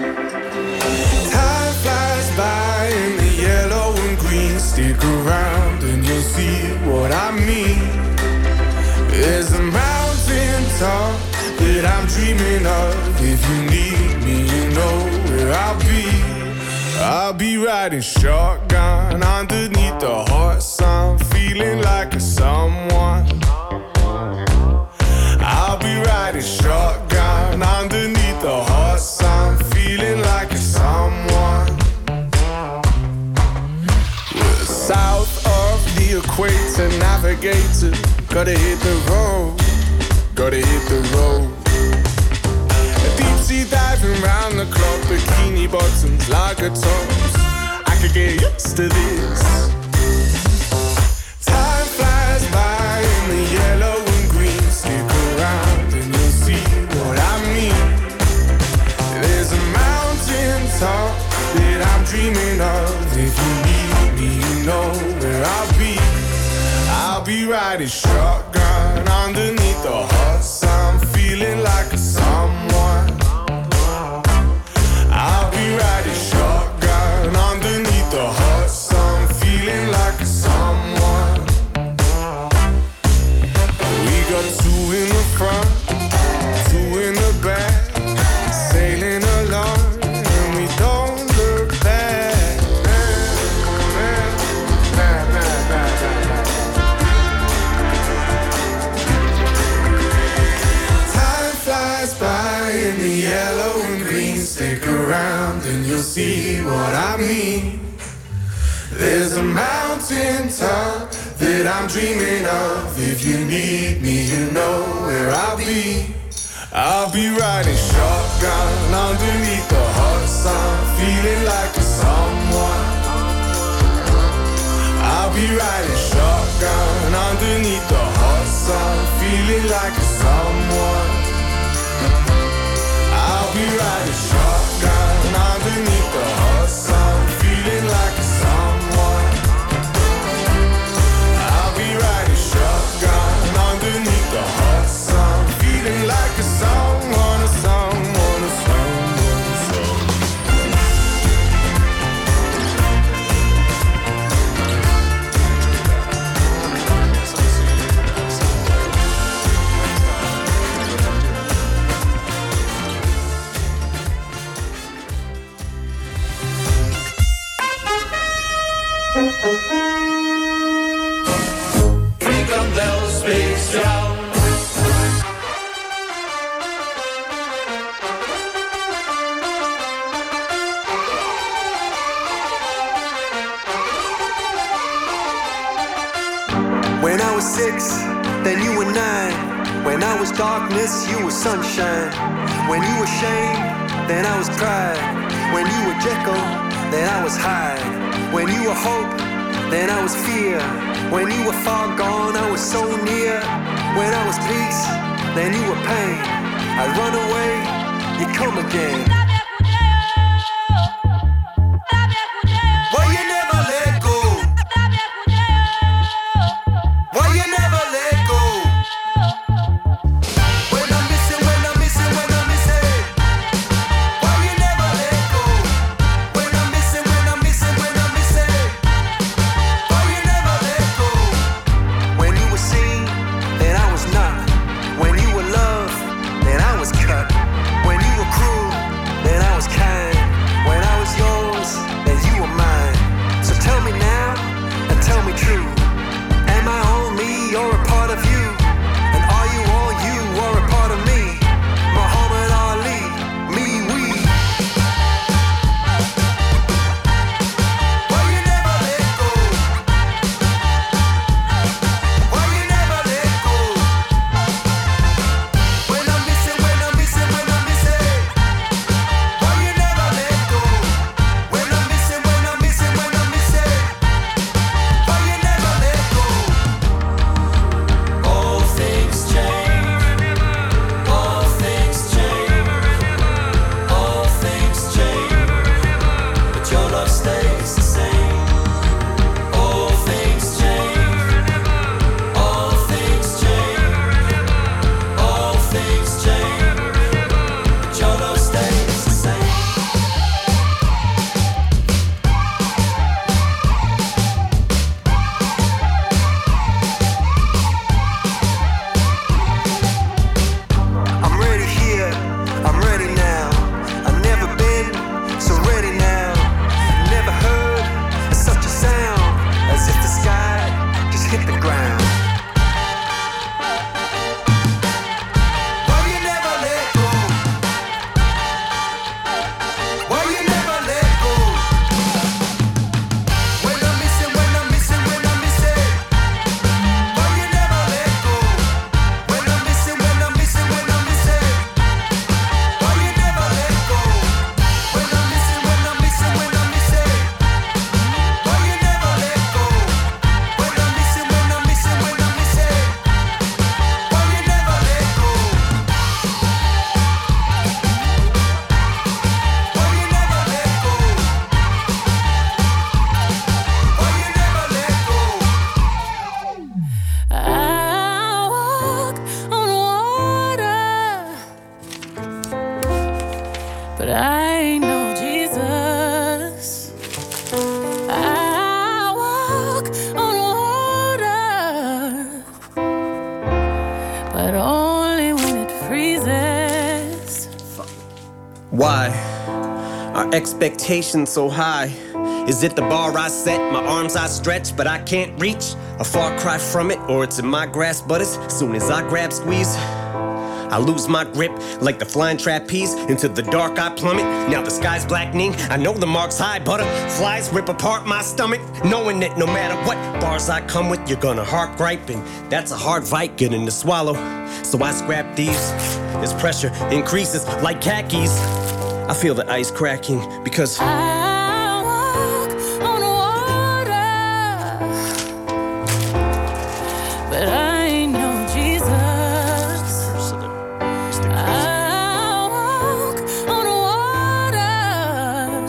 Time flies by in the yellow and green. Stick around and you'll see what I mean. There's a mountain top that I'm dreaming of. If you need me, you know where I'll be. I'll be riding shotgun underneath the hot sun, feeling like a someone. I'll be riding shotgun underneath the hot sun, feeling like a someone. We're south of the equator, navigator. Gotta hit the road, gotta hit the road. Deep sea diving round the clock, bikini bottoms, lager tops. I could get used to this. Time flies by in the yellow and green. Stick around and you'll see what I mean. There's a mountain top that I'm dreaming of. If you need me, you know where I'll be. I'll be riding shotgun underneath the hot sun, feeling like a someone. I'll be riding shotgun underneath the hot sun, feeling like a someone. We got two in the front, two in the back, sailing along, and we don't look back. Time flies by in the yellow and green. Stick around and you'll see what I mean. There's a mountain top that I'm dreaming of. If you need me, you know where I'll be. I'll be riding shotgun underneath the hot sun, feeling like a someone. I'll be riding shotgun underneath the hot sun, feeling like a someone. I'll be riding shotgun underneath the hot sun, feeling like a someone. I'll be riding shotgun underneath the hot sun, feeling like a someone, a someone, a someone, a someone. Freedom bells, big sound. When I was six, then you were nine. When I was darkness, you were sunshine. When you were shame, then I was pride. When you were Jekyll, then I was Hyde. When you were hope, then I was fear. When you were far gone, I was so near. When I was peace, then you were pain. I'd run away, you come again. Why you never let go? Why you never let go? When I'm missing, when I'm missing, when I'm missing. Why you never let go? When I'm missing, when I'm missing, when I'm missing. Why you never let go? When you were seen, then I was not. When you were loved, then I was cut. When you were cruel, hit the ground. Expectations so high. Is it the bar I set? My arms I stretch, but I can't reach. A far cry from it, or it's in my grasp. But as soon as I grab, squeeze, I lose my grip like the flying trapeze. Into the dark I plummet. Now the sky's blackening. I know the mark's high. Butterflies rip apart my stomach, knowing that no matter what bars I come with, you're gonna heart gripe, and that's a hard fight getting to swallow. So I scrap these as pressure increases like khakis. I feel the ice cracking because I walk on water, but I ain't no Jesus. I walk on water,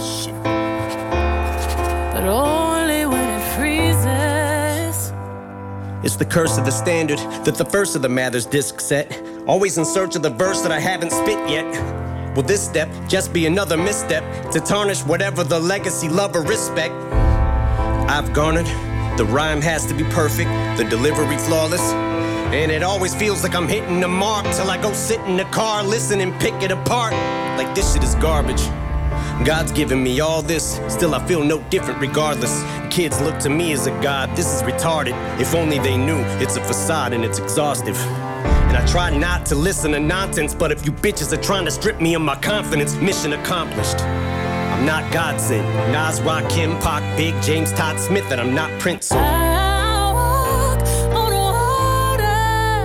but only when it freezes. It's the curse of the standard that the first of the Mathers disc set. Always in search of the verse that I haven't spit yet. Will this step just be another misstep to tarnish whatever the legacy, love, or respect I've garnered? The rhyme has to be perfect, the delivery flawless, and it always feels like I'm hitting the mark till I go sit in the car, listen and pick it apart like this shit is garbage. God's given me all this, still I feel no different regardless. Kids look to me as a god, this is retarded. If only they knew it's a facade and it's exhaustive. And I try not to listen to nonsense, but if you bitches are trying to strip me of my confidence, mission accomplished. I'm not God sent. Nas, Rakim, Pac, Big, James, Todd Smith, and I'm not Prince. So I walk on water,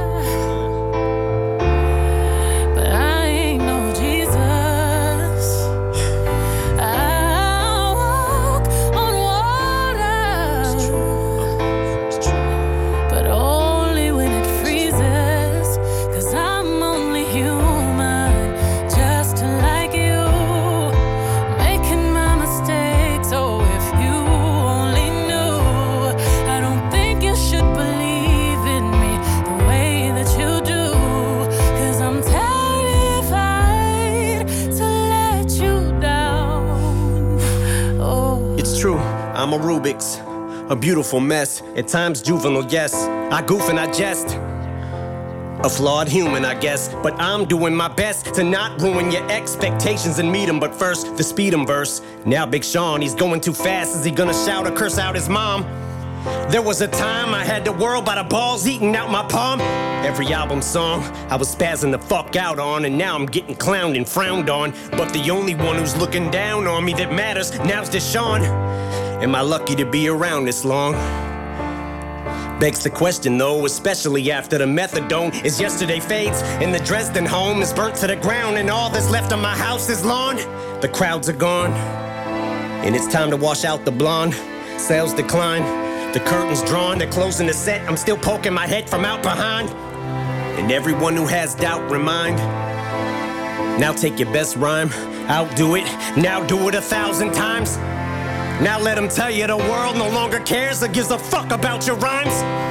but I ain't no Jesus. I walk on water, but only when it freezes. 'Cause I'm only human, just like you, making my mistakes. Oh, if you only knew, I don't think you should believe in me the way that you do. 'Cause I'm terrified to let you down. Oh. it's true, I'm a Rubik's, a beautiful mess. At times juvenile, yes. I goof and I jest. A flawed human, I guess, but I'm doing my best to not ruin your expectations and meet 'em. But first, the speed 'em verse. Now Big Sean, he's going too fast. Is he gonna shout or curse out his mom? There was a time I had the world by the balls eating out my palm. Every album song I was spazzing the fuck out on, and now I'm getting clowned and frowned on. But the only one who's looking down on me that matters now's Deshaun. Am I lucky to be around this long? Begs the question though, especially after the methadone is yesterday fades and the Dresden home is burnt to the ground and all that's left of my house is lawn. The crowds are gone and it's time to wash out the blonde. Sales decline, the curtains drawn, they're closing the set. I'm still poking my head from out behind. And everyone who has doubt remind, now take your best rhyme, outdo it, now do it a thousand times. Now let them tell you the world no longer cares or gives a fuck about your rhymes.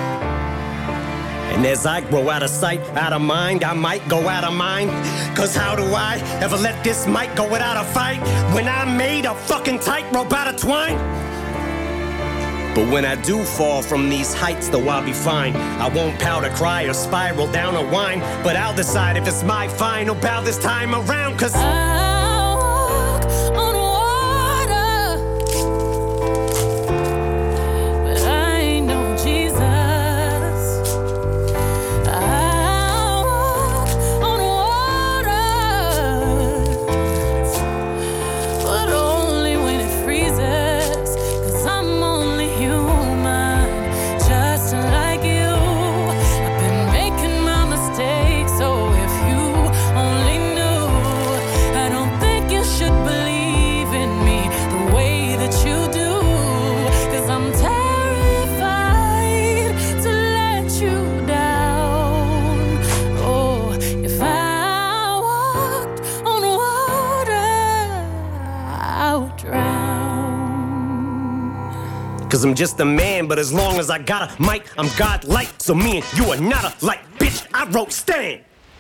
And as I grow out of sight, out of mind, I might go out of mind. Cause how do I ever let this mic go without a fight when I made a fucking tightrope out of twine? But when I do fall from these heights, though I'll be fine. I won't pout or cry or spiral down or whine, but I'll decide if it's my final bow this time around. Cause I walk on water, but I ain't no Jesus. I'm just a man, but as long as I got a mic, I'm godlike. So me and you are not alike, bitch. I wrote Stan.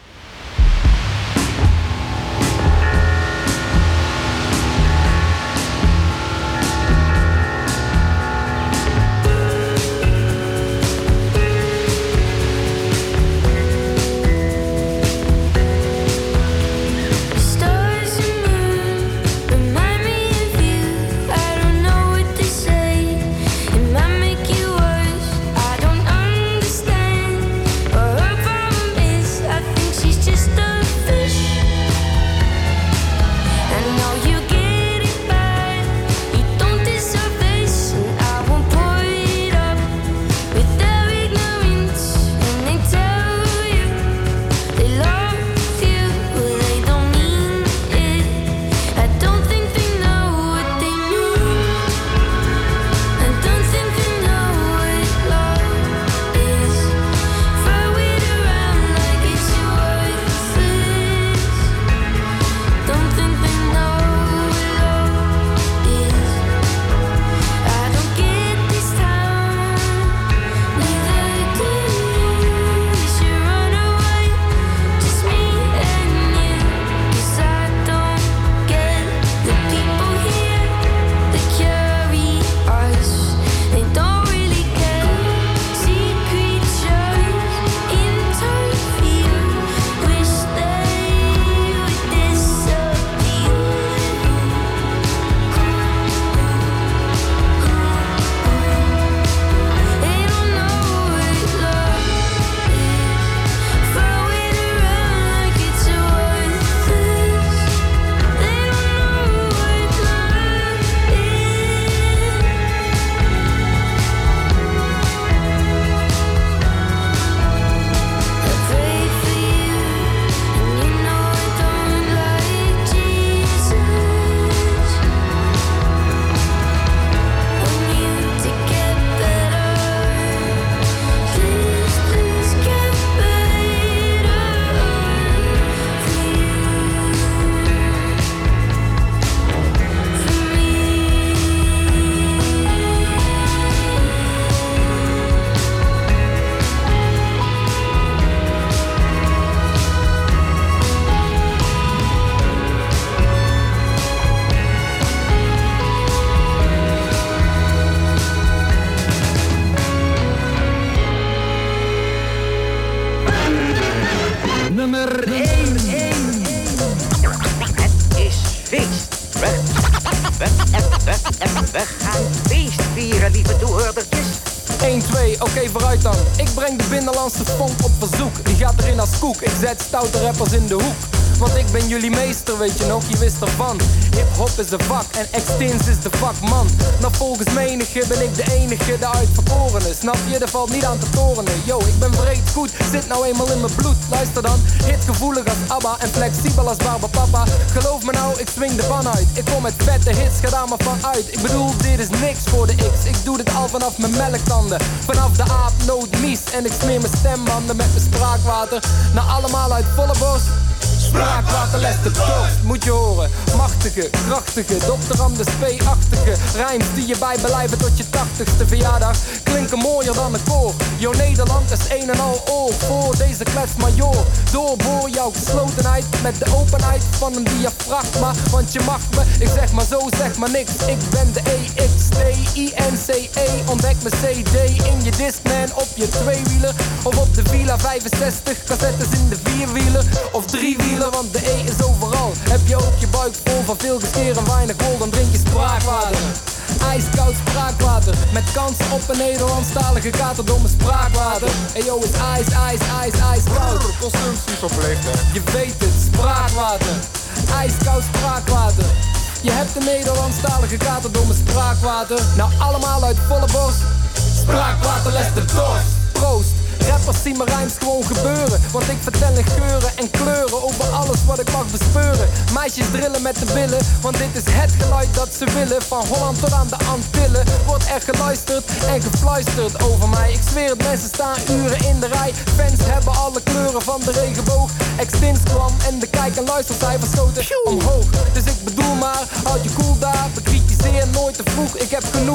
We gaan feest vieren, lieve toehoordertjes. één, twee, oké okay, vooruit dan. Ik breng de binnenlandse funk op verzoek. Die gaat erin als koek, ik zet stoute rappers in de hoek. Want ik ben jullie meester, weet je nog, je wist ervan. Hip-hop is een vak en Extins is de vakman. Nou volgens menige ben ik de enige, de uitverkorene. Snap je, er valt niet aan te torenen. Yo, ik ben breed goed, zit nou eenmaal in mijn bloed. Luister dan, hitgevoelig als ABBA en flexibel als Barbapapa. Geloof me nou, ik swing de pan uit. Ik kom met vette hits, ga daar maar van uit. Ik bedoel, dit is niks voor de X. Ik doe dit al vanaf mijn melktanden. Vanaf de aap, nood, mies. En ik smeer mijn stembanden met mijn spraakwater. Nou allemaal uit volle borst. Spraakwater legt de dorst, moet je horen. Machtige, krachtige, dokter Anders P-achtige rijms die je bijbelijven tot je tachtigste verjaardag klinken mooier dan een koor. Yo, Nederland is een en al oor voor deze kletsmajor. Doorboor jouw geslotenheid met de openheid van een diafragma. Want je mag me, ik zeg maar zo, zeg maar niks. Ik ben de E X T I N C E. Ontdek mijn C D in je Discman op je tweewieler. Of op de Villa vijfenzestig, cassettes in de vierwieler. Of driewieler, want de E is overal. Heb je ook je buik vol van veel gescheer en weinig wol, dan drink je spraakwater. Ijskoud spraakwater, met kans op een Nederlandstalige katerdomme spraakwater. Hey yo, is ijs, ijs, ijs, ijskoud. Consumptie verplicht, hè. Je weet het, spraakwater. Ijskoud spraakwater. Je hebt een Nederlandstalige katerdomme spraakwater. Nou allemaal uit volle borst. Spraakwater legt de dorst. Proost. Rappers zien mijn rijms gewoon gebeuren. Want ik vertel in geuren en kleuren over alles wat ik mag bespeuren. Meisjes drillen met de billen, want dit is het geluid dat ze willen. Van Holland tot aan de Antillen wordt er geluisterd en gefluisterd over mij. Ik zweer het, mensen staan uren in de rij. Fans hebben alle kleuren van de regenboog. Extins kwam en de kijk- en luistercijfers schoten omhoog. Dus ik bedoel maar, houd je cool daar. Bekritiseer nooit te vroeg. Ik heb genoeg teksten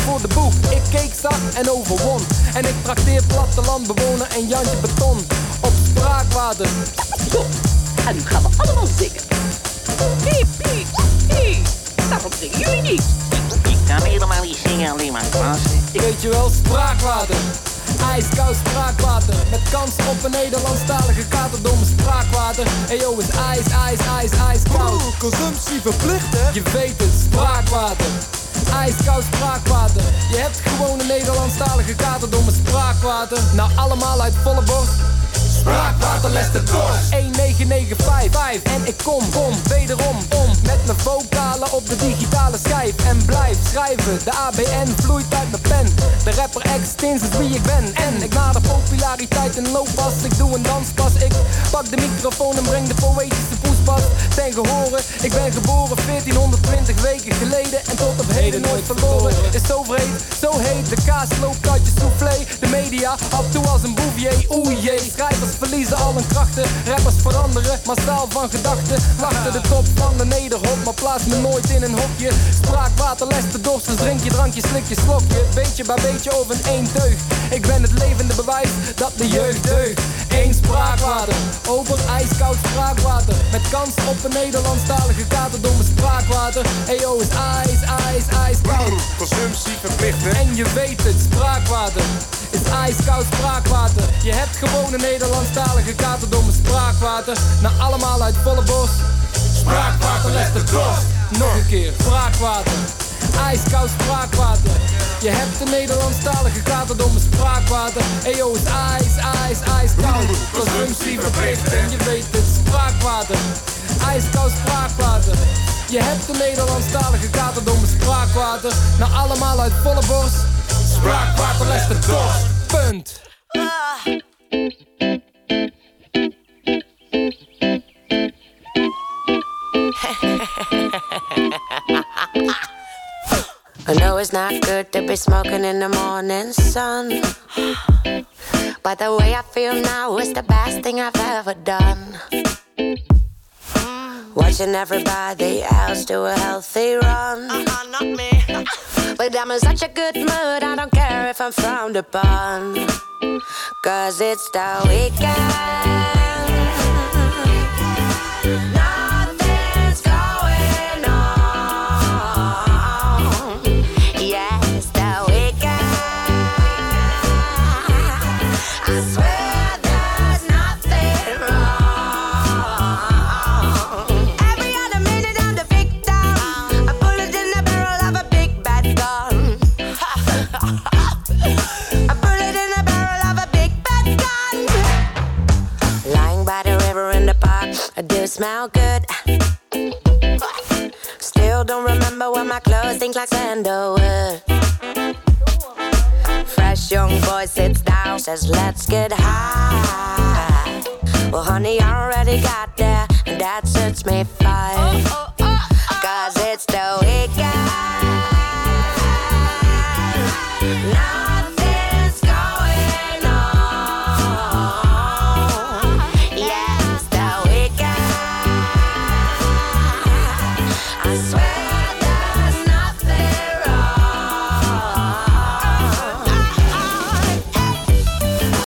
voor de boeg. Ik keek zag en overwon. En ik trakteer plattelandbewoner en Jantje Beton op spraakwater. En nu gaan we allemaal zingen. Piep, piep, piep. Daarom zingen jullie niet. Ik kan helemaal niet zingen, alleen maar dansen. Weet je wel, spraakwater. Ijskoud spraakwater. Met kans op een Nederlandstalige katerdomme spraakwater. Hey yo, is ijs, ijs, ijs, ijskoud. Oeh, consumptie verplicht, hè? Je weet het, spraakwater. Ijskoud spraakwater. Je hebt gewoon een Nederlandstalige katerdomme spraakwater. Nou, allemaal uit volle borst. Spraakwater, les de dorst. één negen negen vijf en ik kom, kom, wederom om. Met mijn vocalen op de digitale schijf. En blijf schrijven, de A B N vloeit uit mijn pen. De rapper X-Tins is wie ik ben. En ik nader populariteit in looppas. Ik doe een danspas, ik pak de microfoon en breng de poëtische poespas ten gehore. Ik ben geboren veertienhonderdtwintig weken geleden. En tot op heden nooit verloren. Is zo vreed, zo heet, de kaas loopt uit je soufflé. De media af toe als een bouvier, oei jee. Schrijvers verliezen al hun krachten. Rappers veranderen, massaal van gedachten. Wachten de top van de nederhop, maar plaats me nooit in een hokje. Spraakwater, les de dorst, dus drink je drankje, slik je slokje. Beetje bij beetje over een één teug. Ik ben het levende bewijs dat de jeugd deugt. Eén spraakwater, over ijskoud spraakwater. Met kans op een Nederlandstalige katerdomme spraakwater. Eyo is ijs, ijs, ijskoud. Consumptie verplicht, hè? En je weet het, spraakwater is ijskoud spraakwater. Je hebt gewoon een Nederlandstalige katerdomme spraakwater. Nou, allemaal uit volle borst. Spraakwater, les de dorst. Nog een keer, spraakwater. Ijskoud spraakwater. Je hebt een Nederlandstalige katerdomme spraakwater. Eyo is ijs, ijs, ijskoud. Consumptie verplicht en je weet het, spraakwater. Ijskoud spraakwater. Je hebt een Nederlandstalige katerdomme spraakwater. Nou, allemaal uit volle borst. Spraakwater, les de dorst. Punt. I know it's not good to be smoking in the morning sun, but the way I feel now is the best thing I've ever done. Watching everybody else do a healthy run. Uh-uh, not me. But I'm in such a good mood, I don't care if I'm frowned upon. Cause it's the weekend. Nothing's going on. Yeah, it's the weekend. I swear there's nothing wrong. Every other minute I'm the victim. A bullet in the barrel of a big bad gun. A bullet in the barrel of a big bad gun. Lying by the river in the park, I do smell good. Still don't remember when my clothes stink like sandalwood. Fresh young boy sits down, says let's get high. Well honey, I already got there, and that suits me fine. Cause it's the weekend. Now